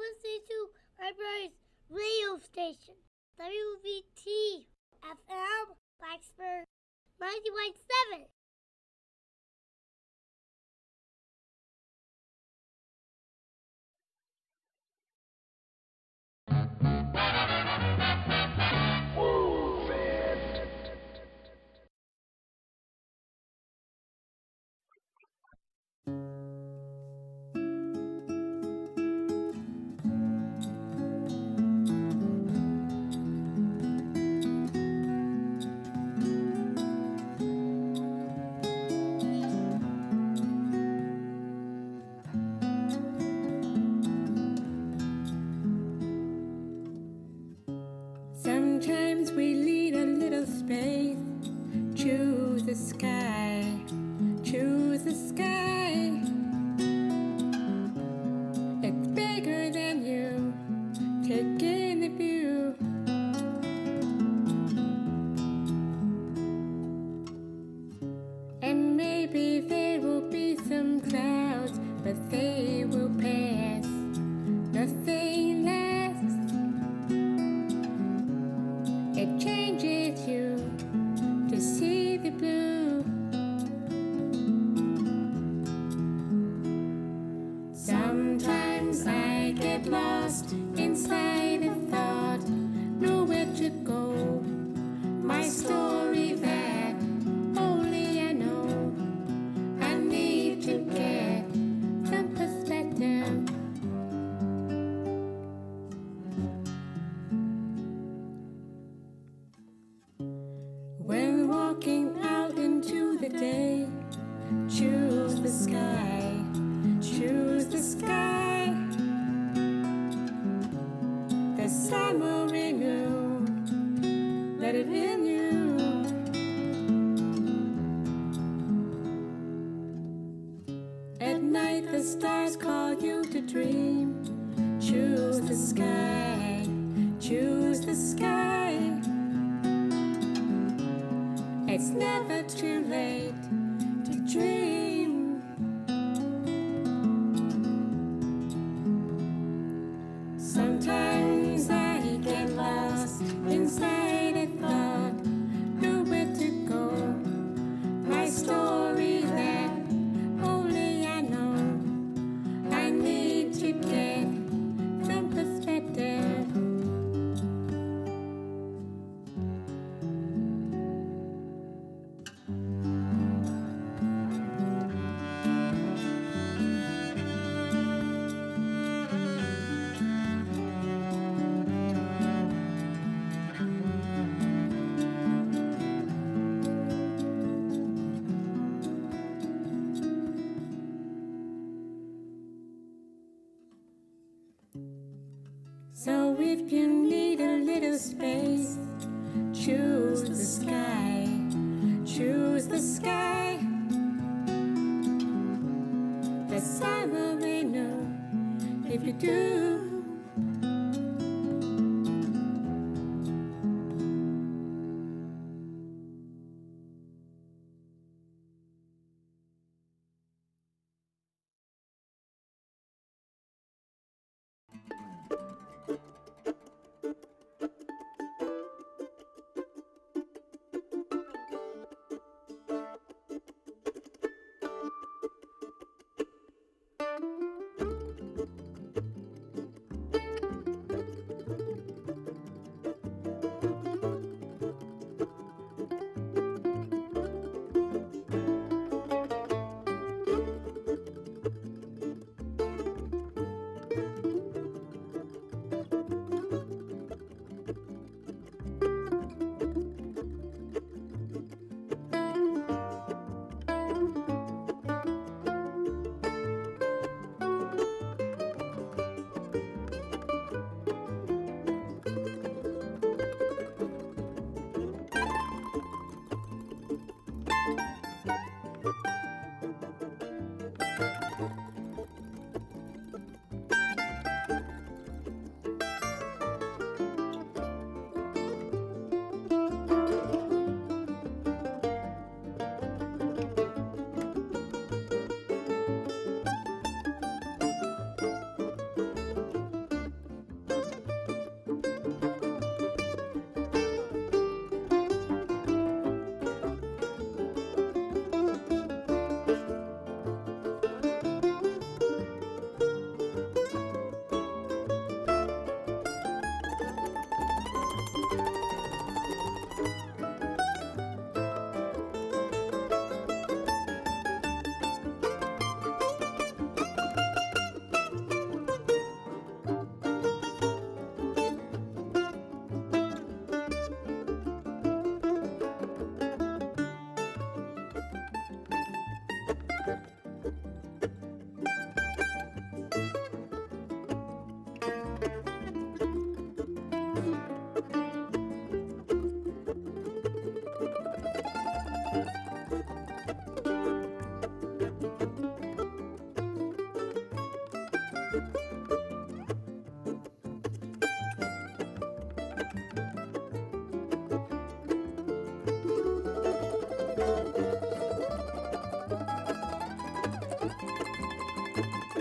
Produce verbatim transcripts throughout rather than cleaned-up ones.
listening to Library's radio station, W V T F M, Blacksburg, ninety point seven. Sometimes we need a little space. Choose the sky, choose the sky. It's bigger than you. Take in the view. And maybe there will be some clouds, but they will pass. Nothing lasts. It changes you to see the blue. Sometimes I get lost inside a thought, nowhere to go. My story that only I know. I need to get some perspective. When walking out into the day, choose the sky, choose the sky. The sun will renew, let it in you. At night the stars call you to dream. Choose the sky, choose the sky. It's never too late to dream. Sometimes I get lost inside a thought, nowhere to go. My story that only I know. I need to get some perspective. So if you need a little space, choose the sky, choose the sky. The sun will renew if you do.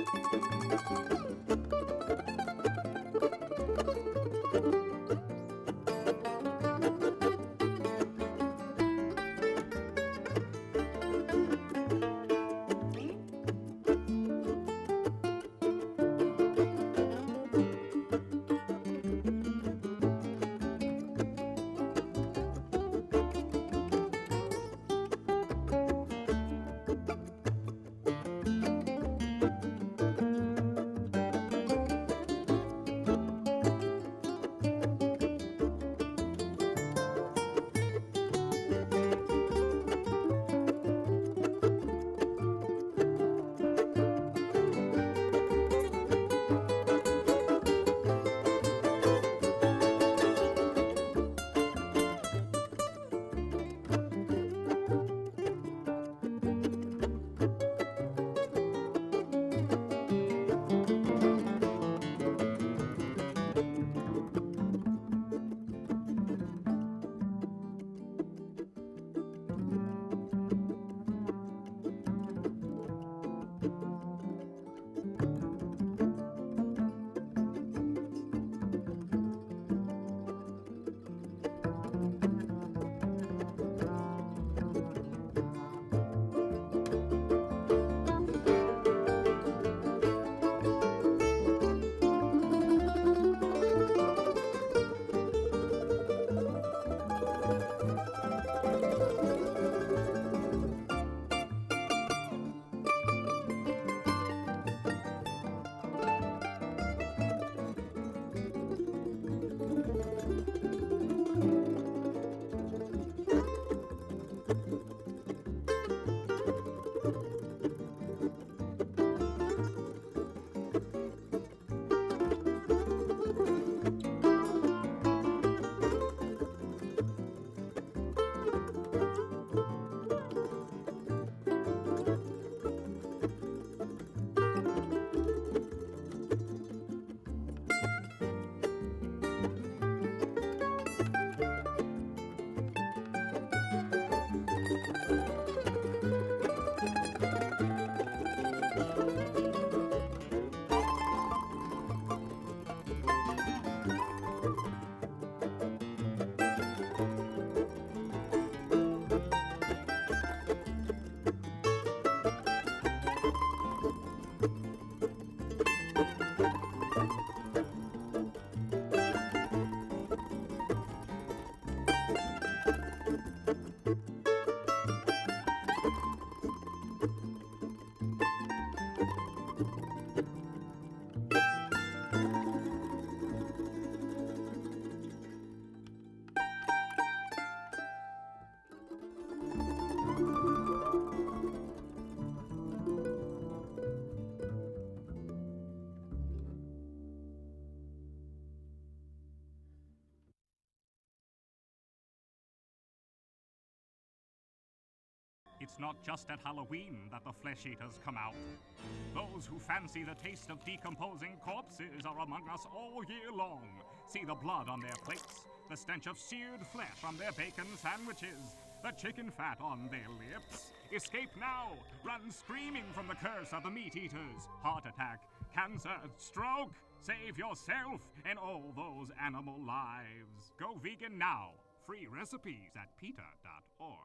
It's not just at Halloween that the flesh-eaters come out. Those who fancy the taste of decomposing corpses are among us all year long. See the blood on their plates, the stench of seared flesh from their bacon sandwiches, the chicken fat on their lips. Escape now! Run screaming from the curse of the meat-eaters. Heart attack, cancer, stroke. Save yourself and all those animal lives. Go vegan now. Free recipes at PETA dot org.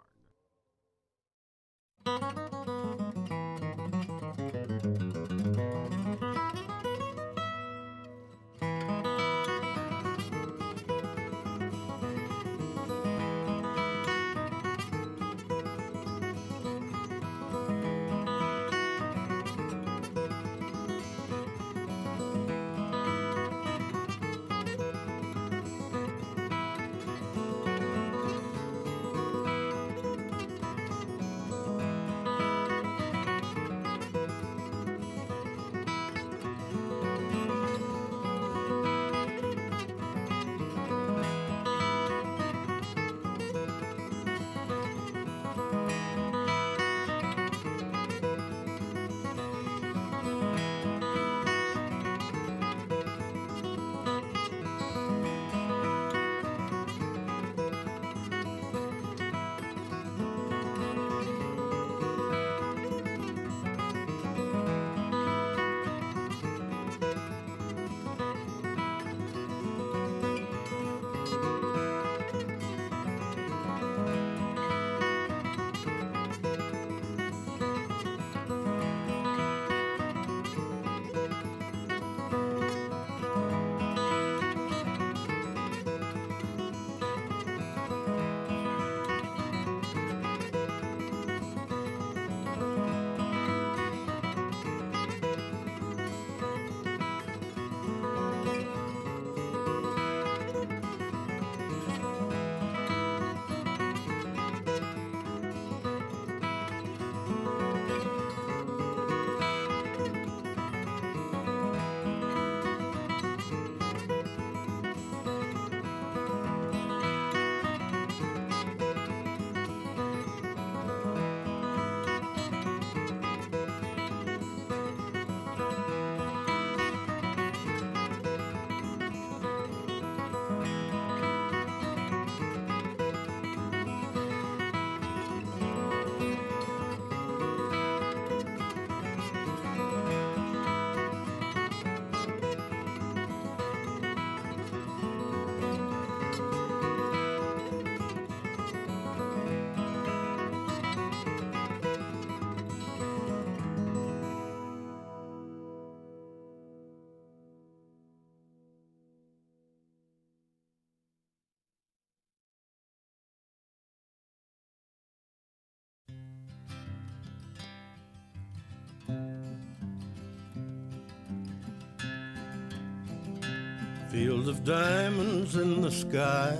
Fields of diamonds in the sky,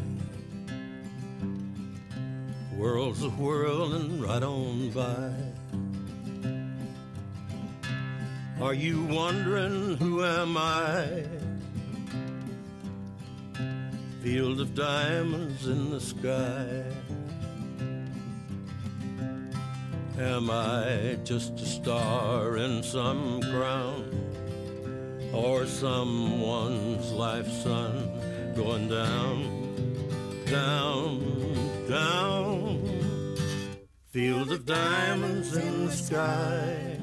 worlds a whirling right on by. Are you wondering who am I? Field of diamonds in the sky. Am I just a star in some crown, or someone's life sun going down, down, down? Field of diamonds in the sky,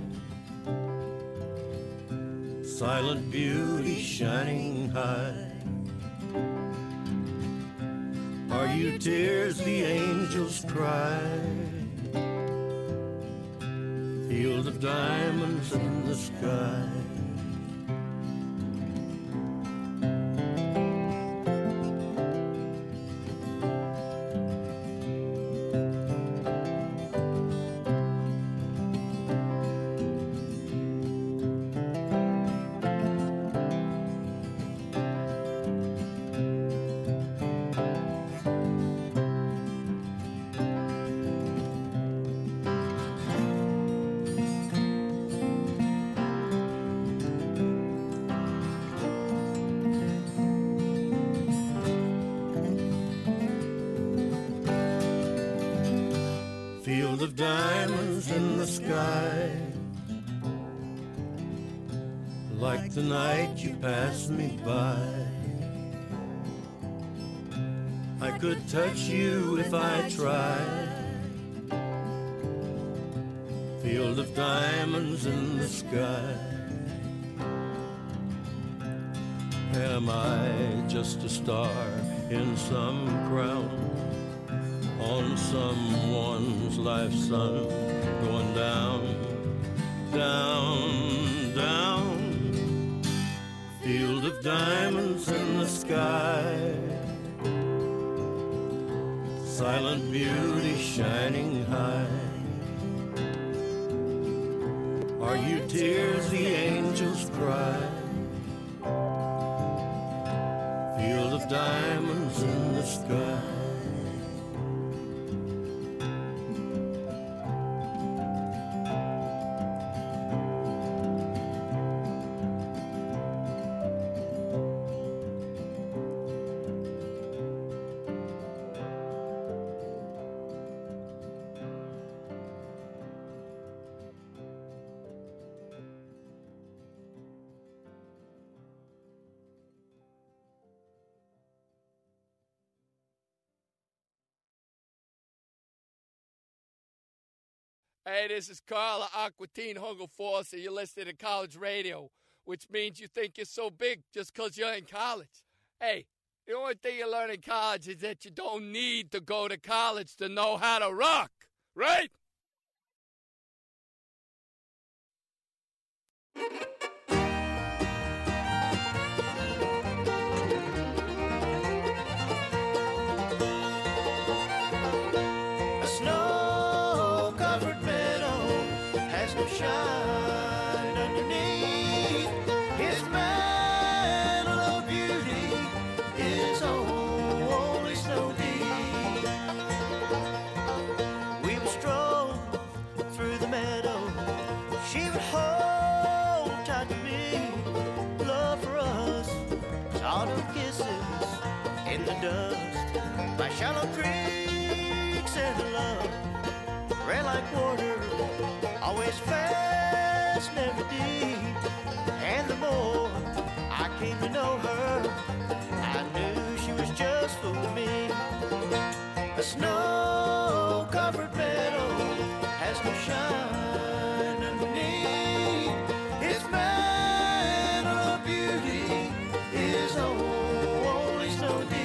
silent beauty shining high. Are you tears the angels cry? Field of diamonds in the sky. Field of diamonds in the sky, like the night you passed me by. I could touch you if I tried. Field of diamonds in the sky. Am I just a star in some crown, on someone's life sun going down, down, down? Field of diamonds in the sky, silent beauty shining high. Are you tears the angels cry? Field of diamonds in the sky. Hey, this is Carla Aquatine Hungle Force, and you're listening to college radio, which means you think you're so big just because you're in college. Hey, the only thing you learn in college is that you don't need to go to college to know how to rock, right? Shine underneath his mantle of beauty is only snow deep. We would stroll through the meadow, she would hold tight to me. Love for us, autumn kisses in the dust by shallow creeks and love, red like water, always fast, never deep. And the more I came to know her, I knew she was just for me. A snow-covered meadow has no shine underneath. Its mantle of beauty is only snow deep.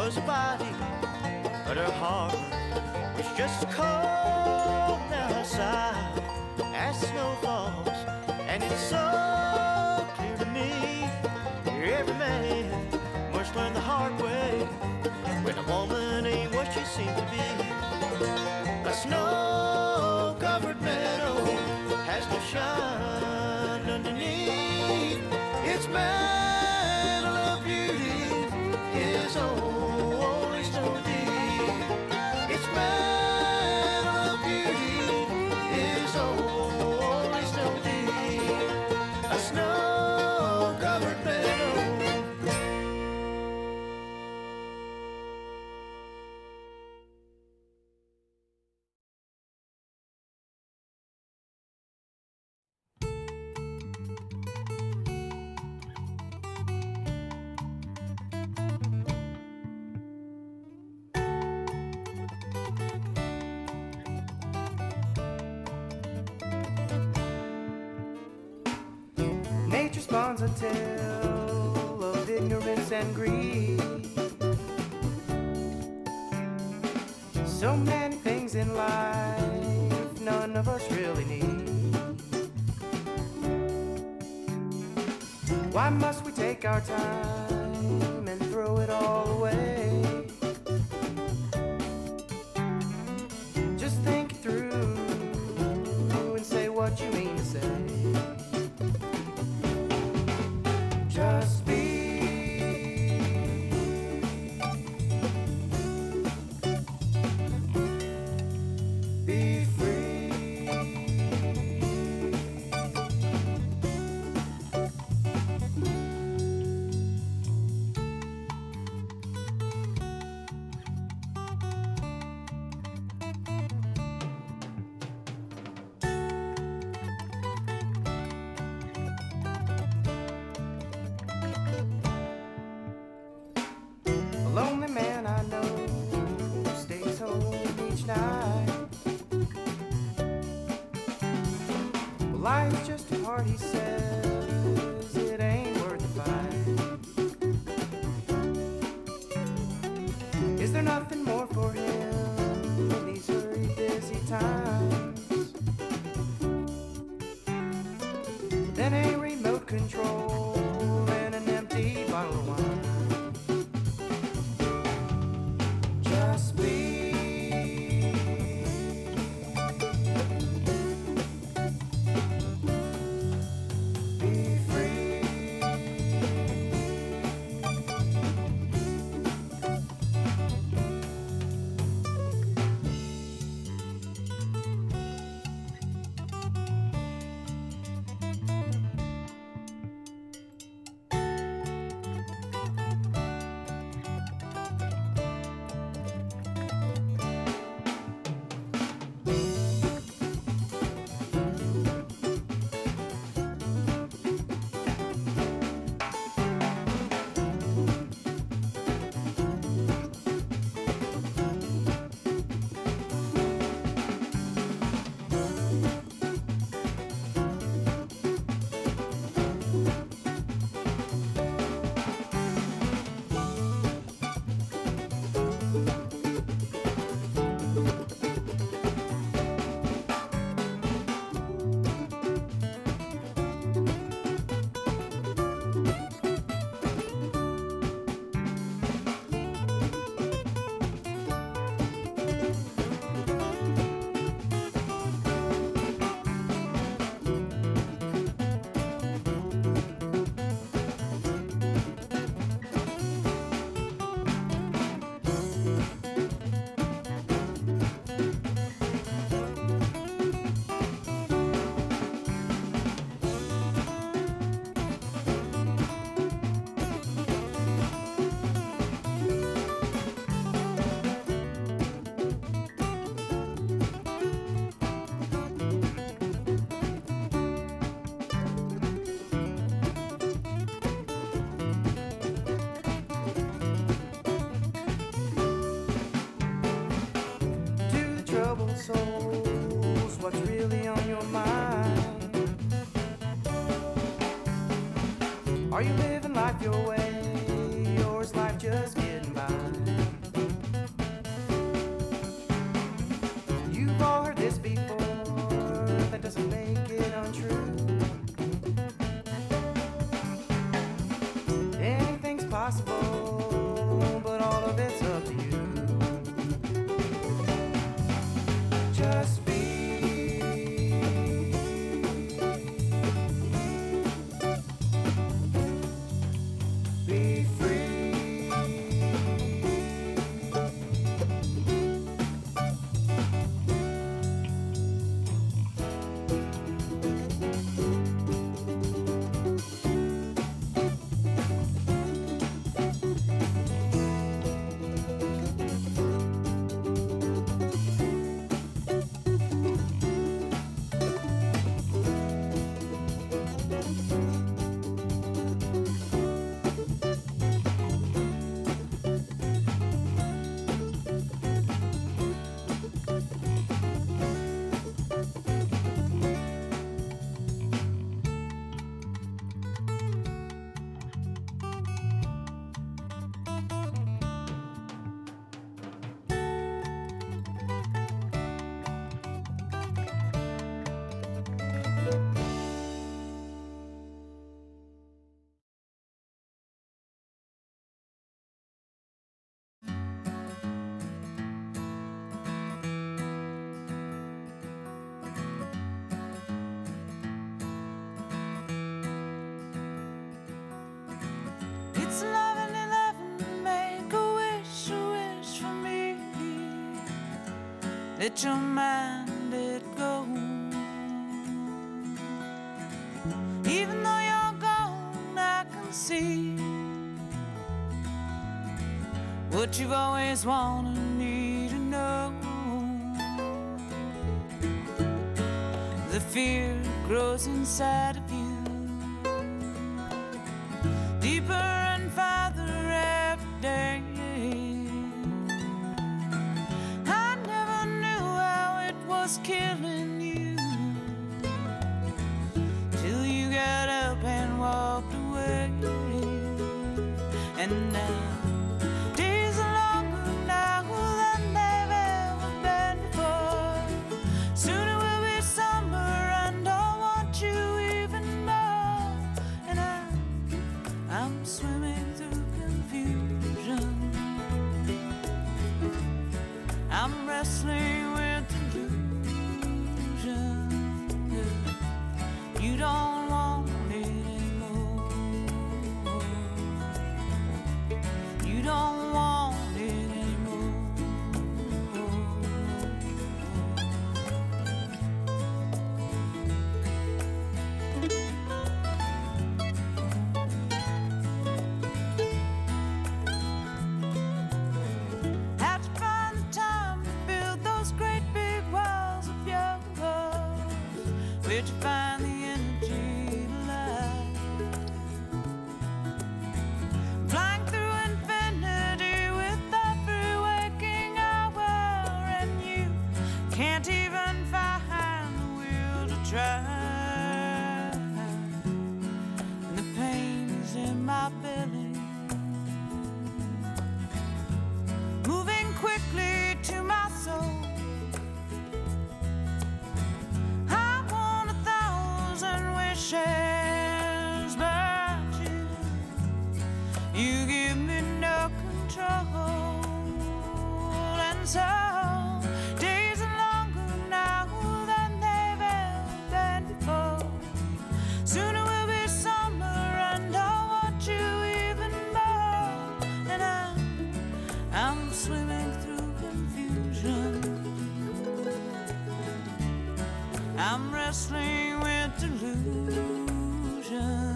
was a body, but her heart was just as cold outside as snow falls. And it's so clear to me, every man must learn the hard way when a woman ain't what she seems to be. A snow-covered meadow has no shine underneath. Its battle of beauty is only snow deep. Its battle of beauty is only snow deep. A snow-covered meadow. Nature spawns a tale of ignorance and greed. So many things in life none of us really need. Why must we take our time and throw it all away? Just think it through and say what you mean to say. Just be, be free. A lonely man I know stays home each night. Well, life's just a part, he says, it ain't worth the fight. Is there nothing more for him in these hurried, busy times than a remote control and an empty bottle of wine? Just be, be free. souls, what's really on your mind? Are you living life your way, or is life just getting by? let your mind let go. Even though you're gone, I can see what you've always wanted me to know. The fear grows inside of you, deeper and farther every day. I never knew how it was killing you till you got up and walked away. And now days are longer now than they've ever been before. Sooner will be summer and I'll want you even more. And I, I'm swimming through confusion. I'm wrestling with delusion. You don't want it anymore. You don't want it anymore. How'd you find the time to build those great big walls of your love? Where'd you find the energy to lie? Flying through infinity with every waking hour, and you can't even find the will to try. And the pain is in my belly, moving quickly to my soul. I want a thousand wishes, but you, you give me no control. And so days are longer now than they've ever been before. Sooner will be summer and I'll want you even more. And I, I'm swimming through confusion. I'm wrestling with delusion.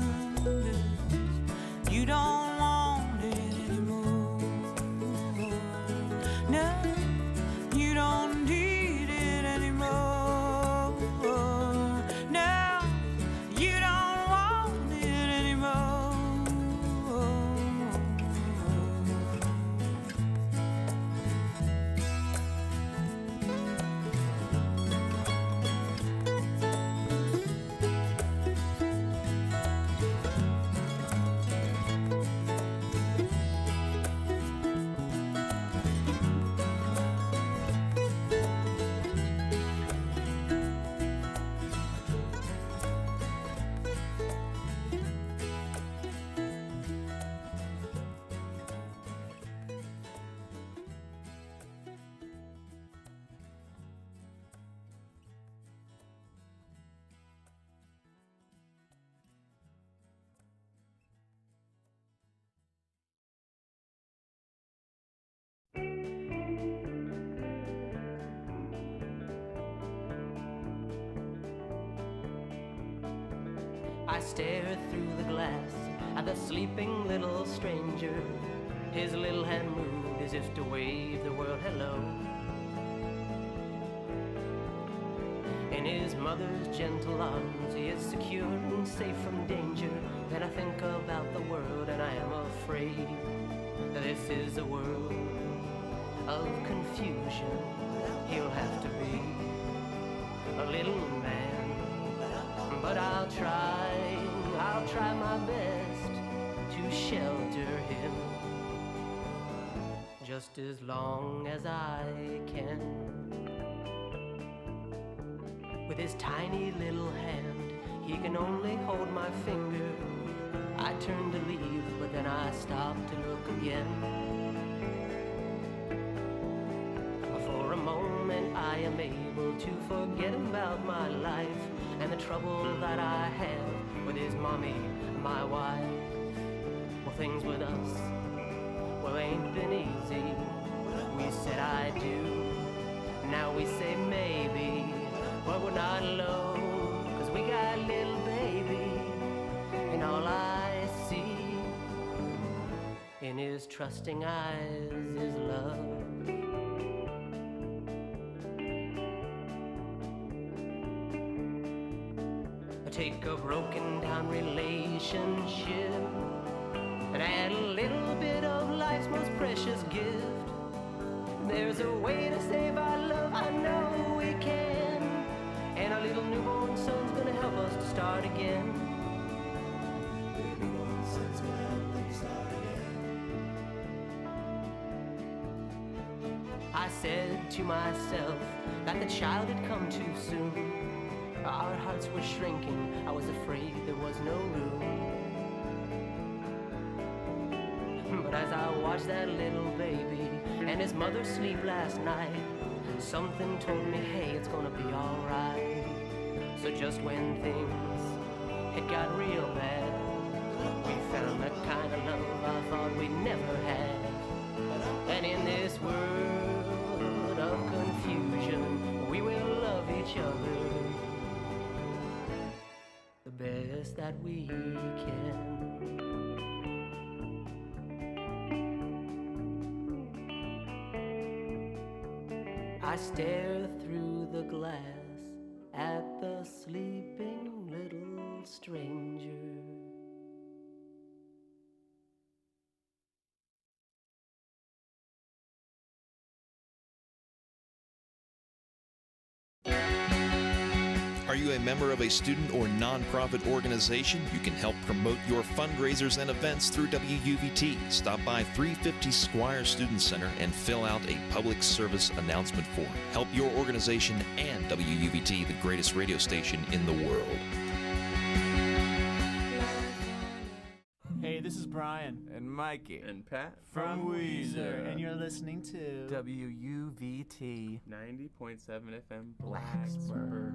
You don't want it anymore. No, you don't need it anymore. No, you don't want it anymore. I stare through the glass at the sleeping little stranger. His little hand moved as if to wave the world hello. In his mother's gentle arms, he is secure and safe from danger. Then I think about the world and I am afraid. This is a world of confusion. He'll have to be a little man, but I'll try, I'll try my best to shelter him just as long as I can. With his tiny little hand, he can only hold my finger. I turn to leave, but then I stop to look again. For a moment I am able to forget about my life and the trouble that I have with his mommy, my wife. Well, things with us, well, ain't been easy. We said I do, now now we say maybe, but we're not alone, 'cause we got a little baby, and all I see in his trusting eyes is love. Take a broken down relationship and add a little bit of life's most precious gift. There's a way to save our love, I know we can, and our little newborn son's gonna help us to start again. Little newborn son's gonna help them start again. I said to myself that the child had come too soon. Our hearts were shrinking, I was afraid there was no room. But as I watched that little baby and his mother sleep last night, something told me, hey, it's gonna be alright. So just when things had got real bad, we found the kind of love I thought we'd never have. And in this world of confusion, we will love each other best that we can. I stare through the glass at the sleeping little stranger. Are you a member of a student or nonprofit organization? You can help promote your fundraisers and events through W U V T. Stop by three fifty Squire Student Center and fill out a public service announcement form. Help your organization and W U V T, the greatest radio station in the world. Hey, this is Brian. And Mikey. And Pat. From Weezer. And you're listening to W U V T ninety point seven F M Blacksburg.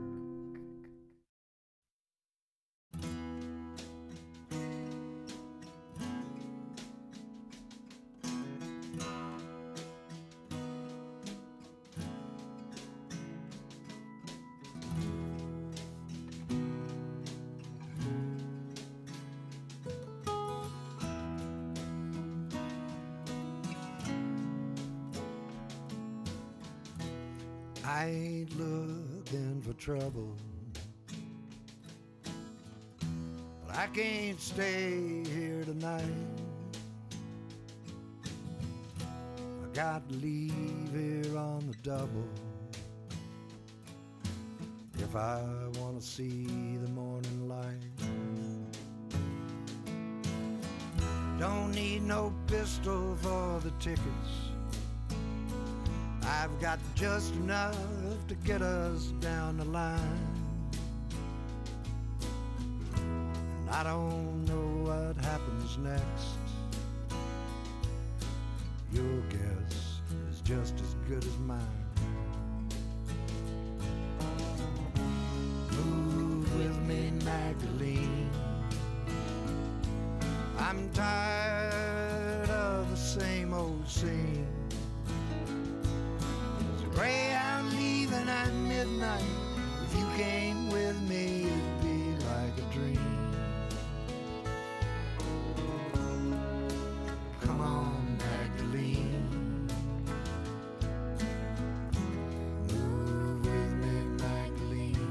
I ain't looking for trouble, but I can't stay here tonight. I got to leave here on the double if I want to see the morning light. Don't need no pistol for the tickets. I've got just enough to get us down the line. And I don't know what happens next. Your guess is just as good as mine. Move with me, Magdalene. I'm tired of the same old scene. Greyhound leaving at midnight. If you came with me, it'd be like a dream. Come on, Magdalene. Move with me, Magdalene.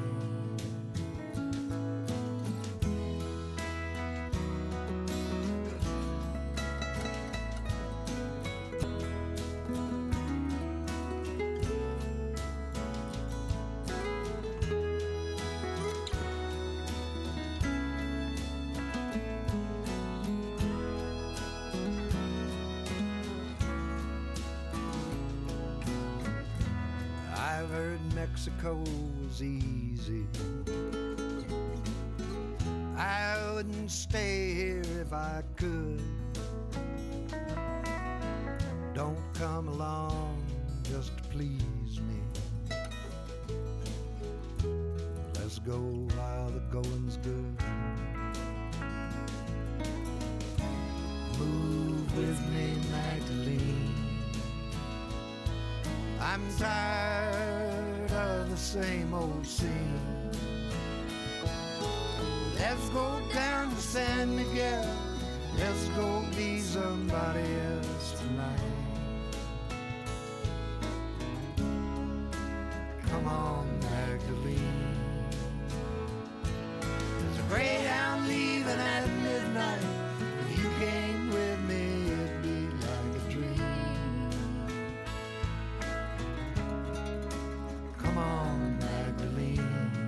I've heard Mexico was easy. I wouldn't stay here if I could. Don't come along just to please me. Let's go while the going's good. Move with me, Magdalene. I'm tired of the same old scene. Let's go down to San Miguel. Let's go be somebody else tonight. Come on, Magdalene. There's a Greyhound leaving at midnight. If you came with me, it'd be like a dream. Come on, Magdalene.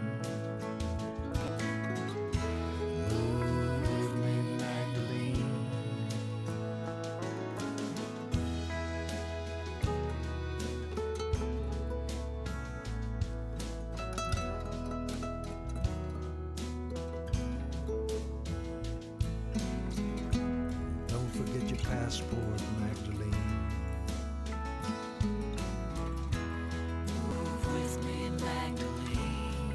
Passport, Magdalene. Move with me, Magdalene.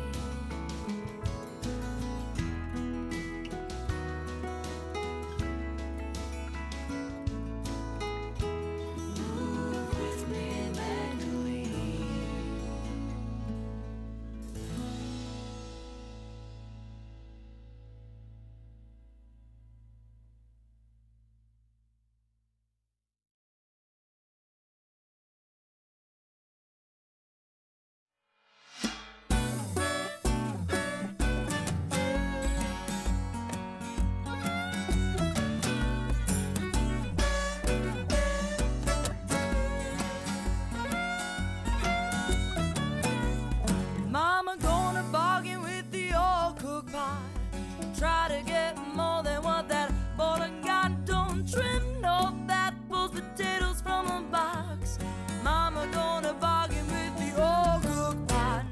Move with me, Magdalene. Mama gonna bargain with the old cook pie. Try to get more than what that boy got. Don't trim no fat, pulls potatoes from a box. Mama gonna bargain with the old cook pie.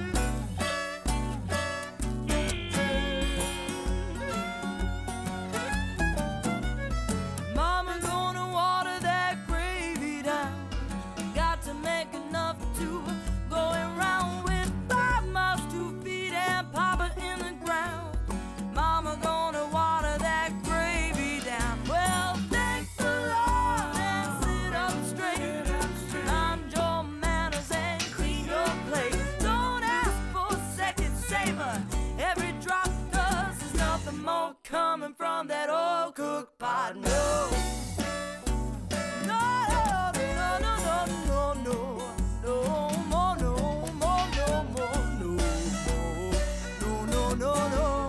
Mama gonna water that gravy down. Got to make enough to go around with five miles, two feet, and Papa in the ground. Mama gonna water that gravy down. Well, thank the Lord and sit up straight. Mind your manners and clean your plate. Don't ask for second savor every drop, 'cause there's nothing more coming from that old cook pot. No. No, no, no, no, no, no. No more, no more, no more, no more. No, no, no, no.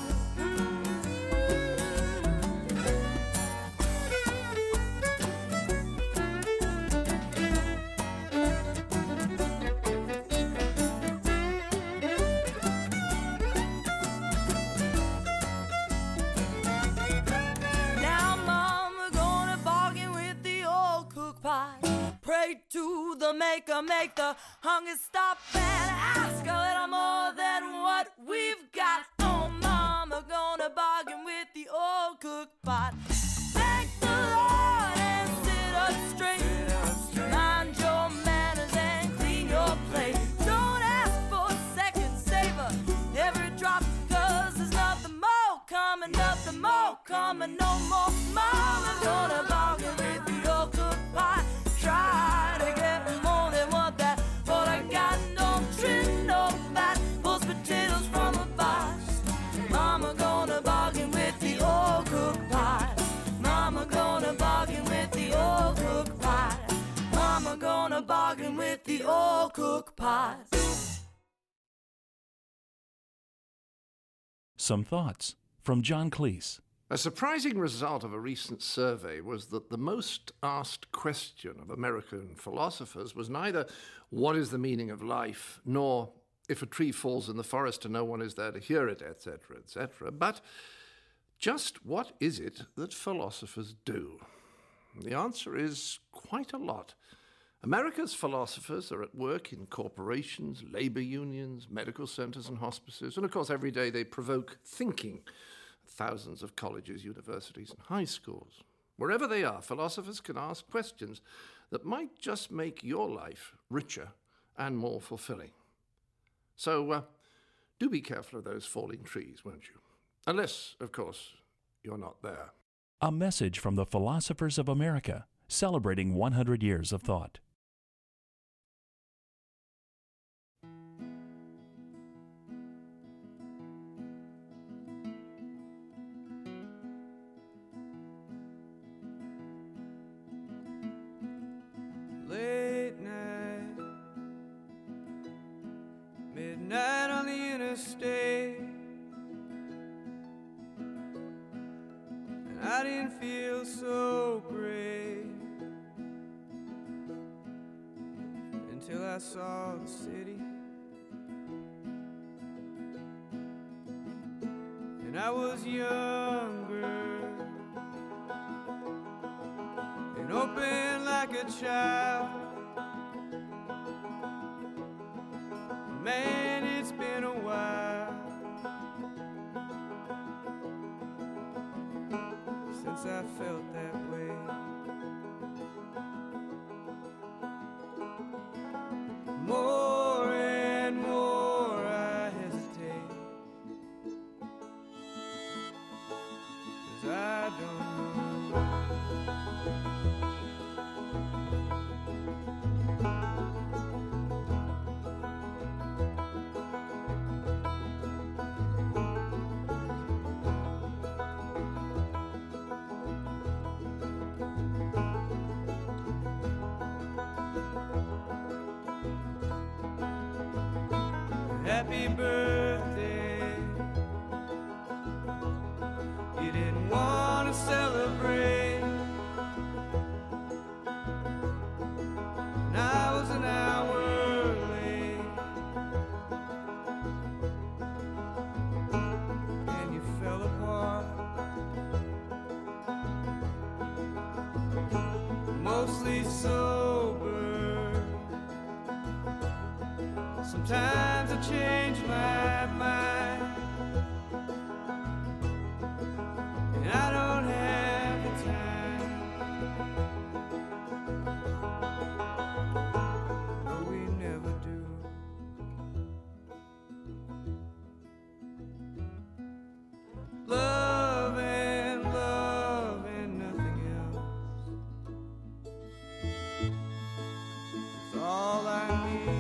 Now Mama gonna bargain with the old cook pot. Pray to the maker, make the hunger stop, and ask a little more than what we've got. Oh, Mama gonna bargain with the old cook pot. Thank the Lord and sit up straight. Mind your manners and clean your plate. Don't ask for a second savor every drop, 'cause there's nothing more coming, nothing more coming, no more. Mama gonna bargain with the old cook pot. Try to get more than what that what I got. Don't trim no fat, pulls potatoes from a box. Mama gonna bargain with the old cook pot. Mama gonna bargain with the old cook pot. Mama gonna bargain with the old cook pot. Some thoughts from John Cleese. A surprising result of a recent survey was that the most asked question of American philosophers was neither what is the meaning of life, nor if a tree falls in the forest and no one is there to hear it, et cetera, et cetera, but just what is it that philosophers do? The answer is quite a lot. America's philosophers are at work in corporations, labor unions, medical centers and hospices, and of course every day they provoke thinking at thousands of colleges, universities and high schools. Wherever they are, philosophers can ask questions that might just make your life richer and more fulfilling. So uh, do be careful of those falling trees, won't you? Unless, of course, you're not there. A message from the Philosophers of America, celebrating one hundred years of thought. mistake, and I didn't feel so great until I saw the city. And I was younger and open like a child. Man, it's been a while since I felt that way. More and more I hesitate, 'cause I don't know. Happy birthday. You didn't want to celebrate, and I was an hour late, and you fell apart. Mostly sober. Sometimes I change my mind, and I don't have the time. No, we never do. Love and love and nothing else is all I need.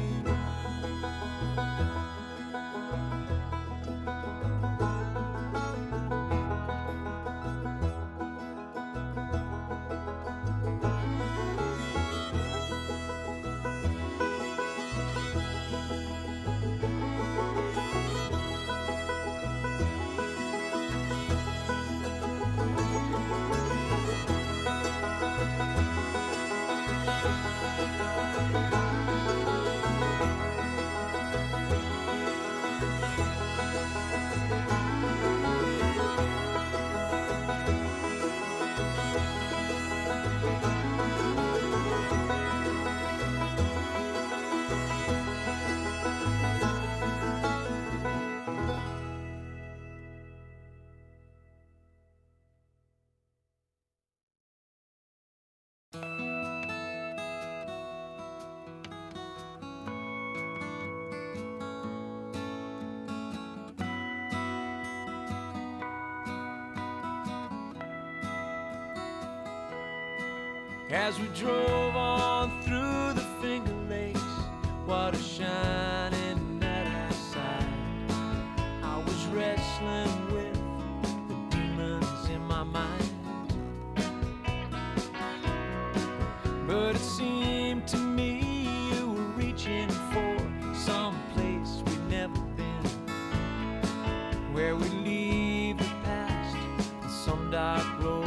As we drove on through the Finger Lakes, water shining night outside, I was wrestling with the demons in my mind. But it seemed to me you were reaching for some place we'd never been, where we leave the past on some dark road.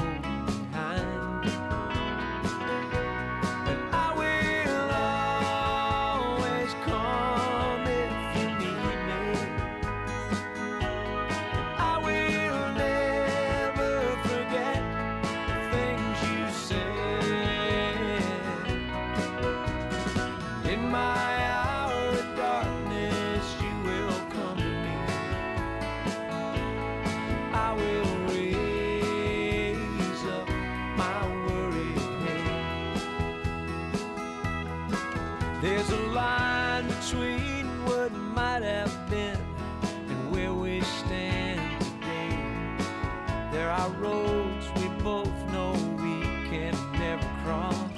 There's a line between what might have been and where we stand today. There are roads we both know we can never cross,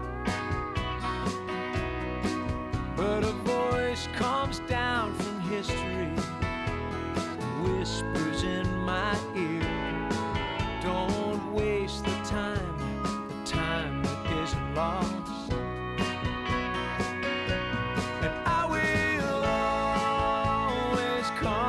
but a voice comes down from history and whispers in my ear, don't waste the time, the time that isn't lost. And I will always come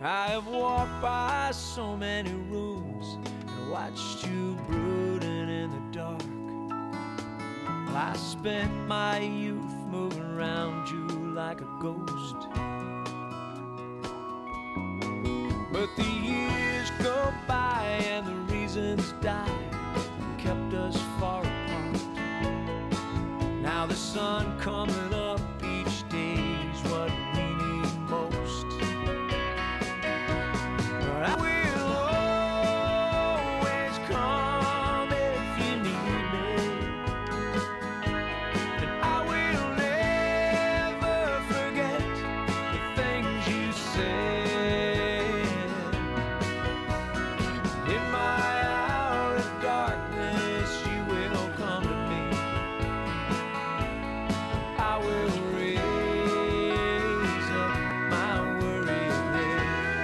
I have walked by so many rooms and watched you brooding in the dark. Well, I spent my youth moving around you like a ghost. But the years go by and the reasons die, kept us far apart. Now the sun coming up each day's what we need most. But I will always come if you need me, and I will never forget the things you said. In my hour of darkness, you will come to me. I will raise up my worried head.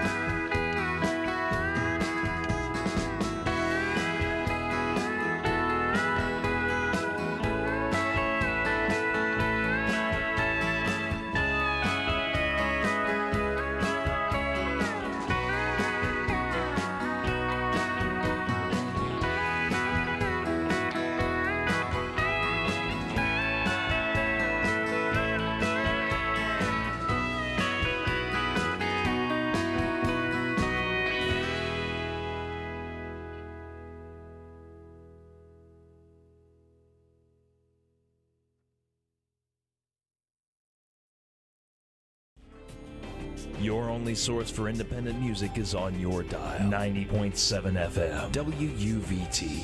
Your only source for independent music is on your dial. ninety point seven F M. W U V T.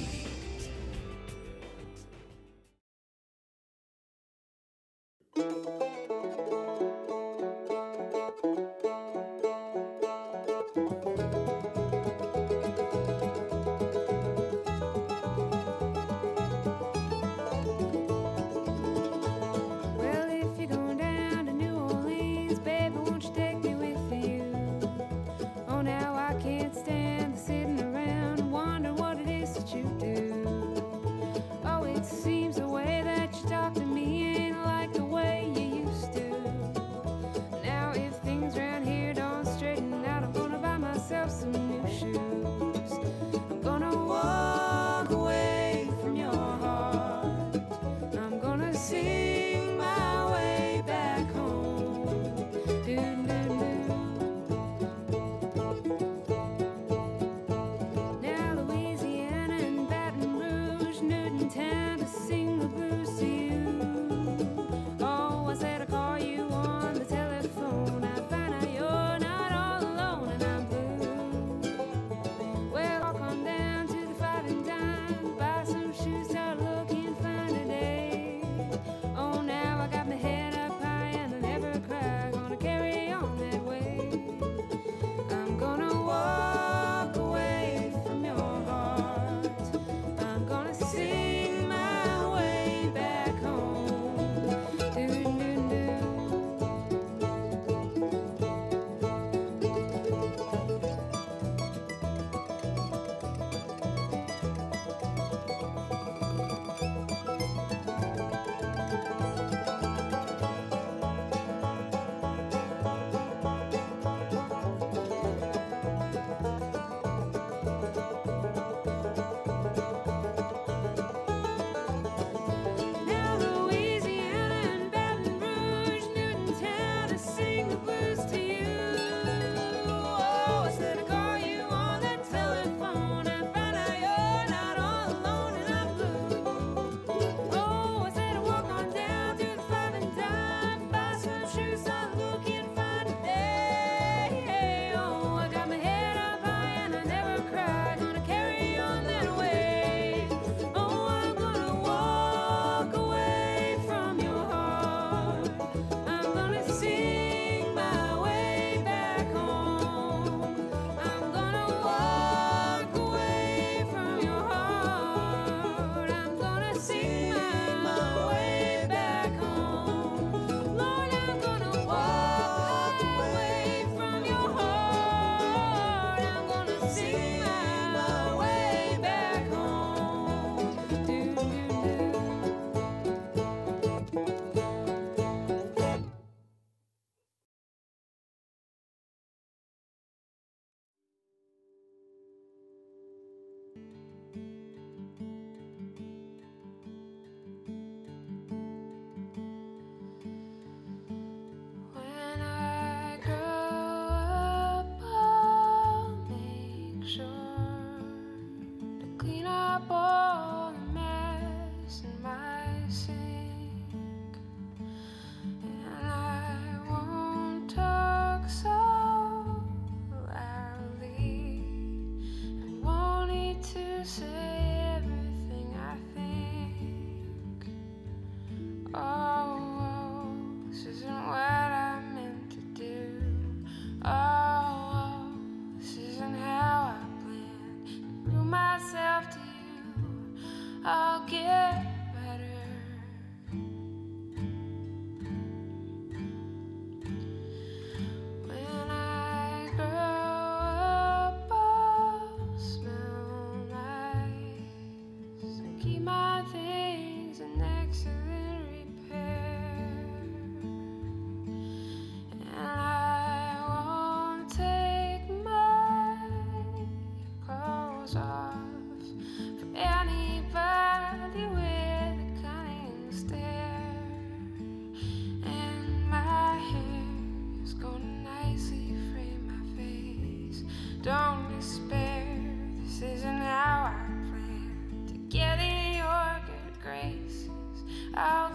Well, if you're going down to New Orleans, baby, won't you take me with you? Oh, now I can't stand the sitting around and wonder what it is that you do.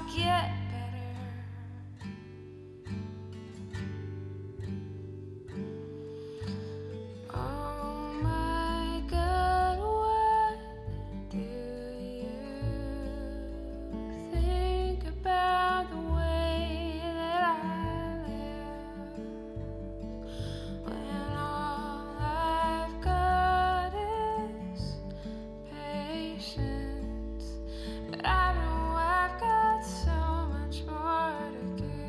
get better. Oh my God, what do you think about the way that I live when all I've got is patience? But I know I've got so much more to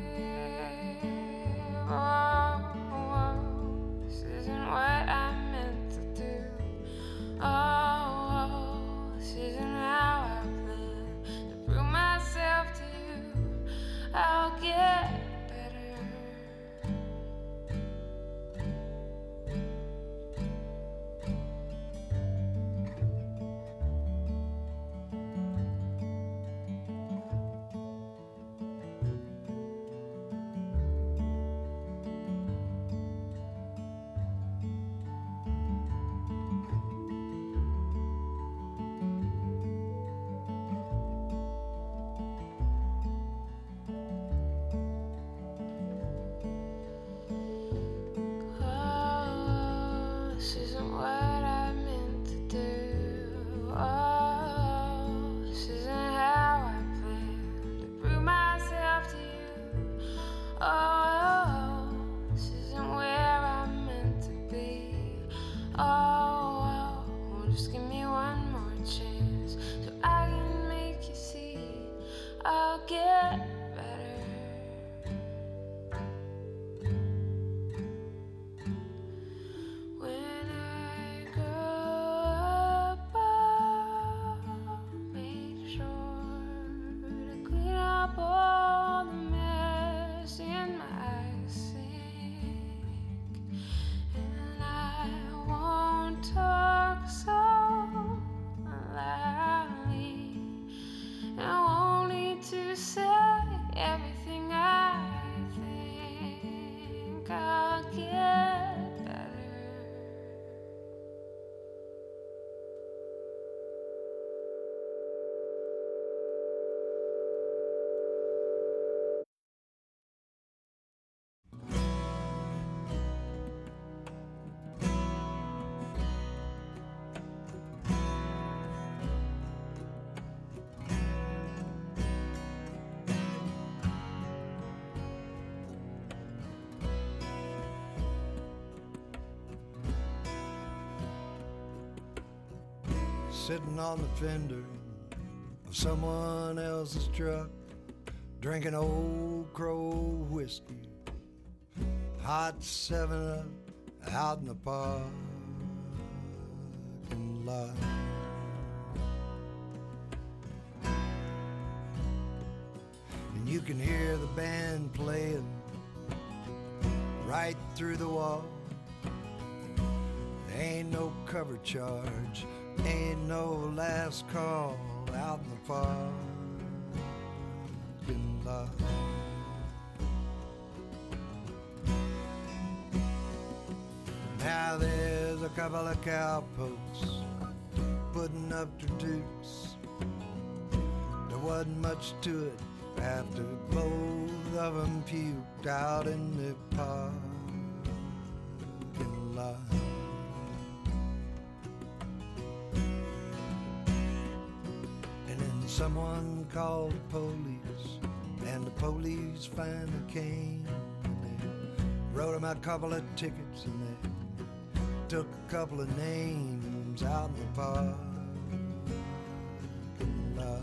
give. Oh, oh, this isn't what I meant to do. Oh, oh, this isn't how I planned to prove myself to you. I'll get better. Oh, this isn't what I meant to do. Oh, this isn't how I planned to prove myself to you. Oh, this isn't where I'm meant to be. Oh, oh, just give me one more chance so I can make you see I'll get better. When I grow up, I'll make sure to clean up all the mess in my sink, and I won't talk so loudly. I won't need to say everything I think. I'll get better. Sitting on the fender of someone else's truck, drinking Old Crow whiskey, hot seven up out in the parking lot. And you can hear the band playing right through the wall. There ain't no cover charge, ain't no last call out in the parking lot. Now there's a couple of cowpokes putting up their dukes. There wasn't much to it after both of them puked out in the parking lot. And then someone called the police, and the police finally came, and they wrote him a couple of tickets, and they took a couple of names out in the parking lot.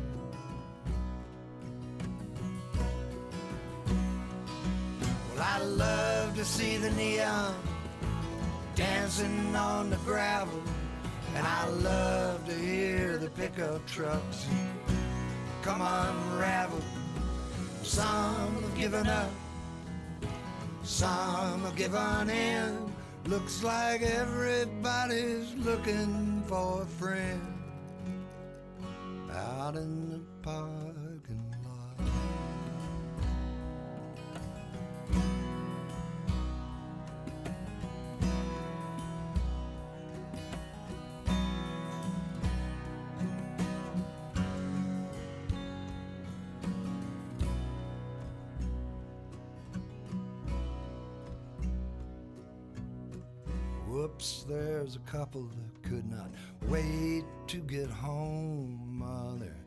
Well, I love to see the neon dancing on the gravel, and I love to hear the pickup trucks come unravel. Some have given up, some have given in. Looks like everybody's looking for a friend out in the parking lot. Whoops, there's a couple that could not wait to get home. Mother